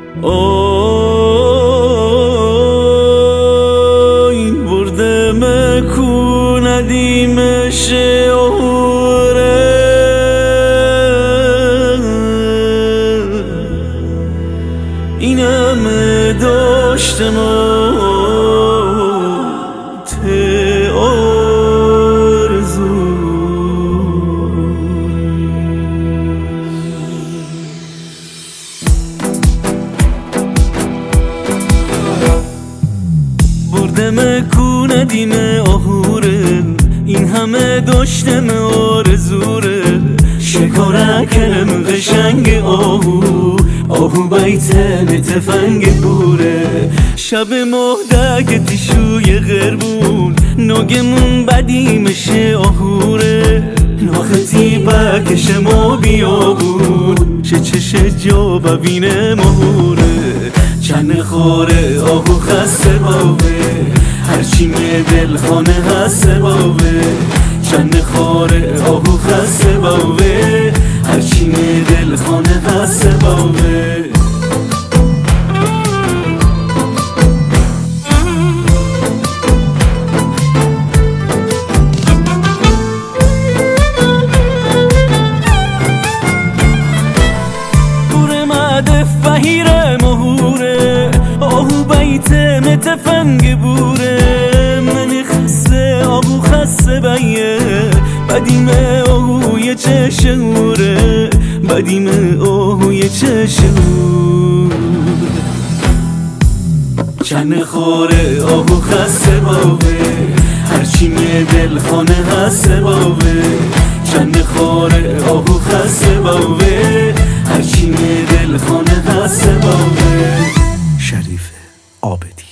اوی برده مکو ندیمش اوره این همه داشتم کو ندیمه آهوره این همه داشتم آرزوره شکارکم قشنگ آهو بیتن تفنگ بوره شب مهدک تیشوی غربون ناگمون بدیمشه آهوره ناختی بکش ما بیابون چه جا ببینه ماهوره چند خوره آهو خسته باوه هرچی می دل خانه هسته باوه چند خوره آهو خسته باوه هرچی می دل خانه هسته باوه تفنگ بوره من خسته آهو خسته بیه بدیمه آهوی چه شعوره بدیمه آهوی چه شعوره چند خوره آهو خسته باوه هرچی می دل خانه هسته باوه چند خوره آهو خسته باوه هرچی می دل خانه هسته باوه. شریف عابدی.